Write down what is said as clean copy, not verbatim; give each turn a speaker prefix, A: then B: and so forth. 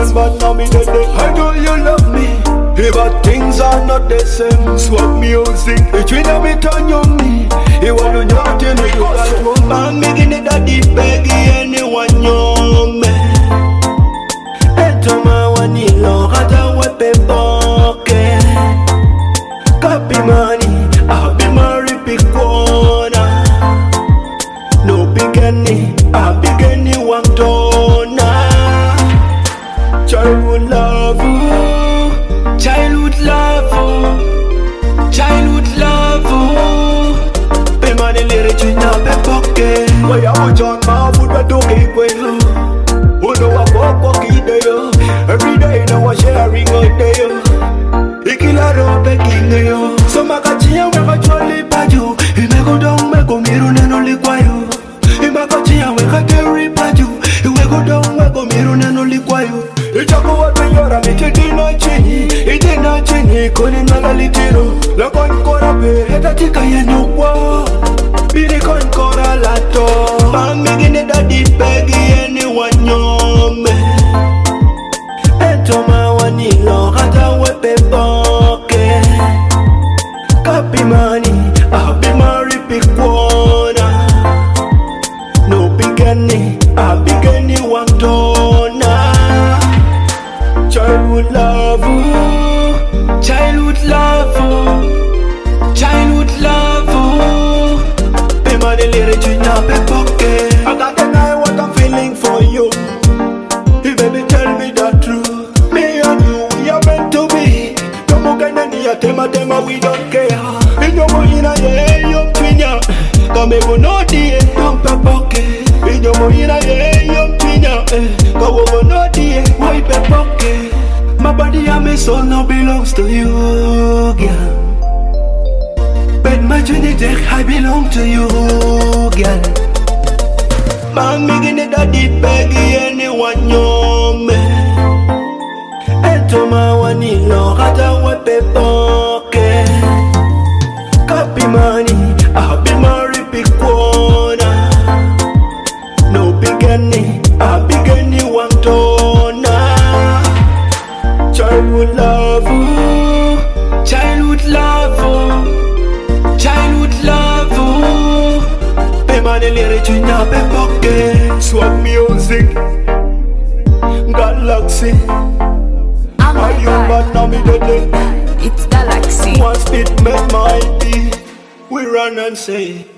A: then but now me dead. I know you love me, but things are not the same. Swap music, between me turn you me. You want to know to me, you got to man making it that deep baggy anyone you me. And to my one you long at a weapon pocket. Copy money, I'll be married big corner. No beginning, I'll begin you one donor. Childhood love, childhood love, childhood love. Be money lyrics in a pocket. Why I watch on my food, but don't keep way low. Who know I walk day? Every day now I sharing all day. Ikilaro begging yo. So makachia weka chwali paju. Imeko dong meko miru neno likwayo. Imakachi weka keri paju. Iweko dong meko miru neno likwayo. Ichako watu yora michedina chini. Idina chini koni nala litiro. Lakon kora pe heta tika yenukwa. Bini kon kora lato. Mamigine daddy beggy anyone nyome. Entoma wanilo kata wepe pocket. Copy money, I'll be married big corner. No beginning, I'll begin you one donor. Childhood love, childhood love, childhood love. Be money lyrics in a pocket. I can't deny what I'm feeling for you. You baby tell me the truth. Me and you, we are meant to be. Don't get any tema, we don't care. In your moina, yeah, young twinya. Come over no day, don't pocket. In your moina, yeah, young twinya. Come over no day, wipe a pocket. My body and my soul now belongs to you, girl. But my genetic, I belong to you, girl. Man making it a deep baggy anyone you me. Entoma wanilo kata wepe pocket. Copy money, I'll be married big corner. No beginning, I'll begin you one donor. Childhood love, childhood love, childhood love. Be money lyrics in a pocket. Swap music, Galaxy. Are you bad now me dead?
B: It's Galaxy.
A: One spit make my beat. We run and say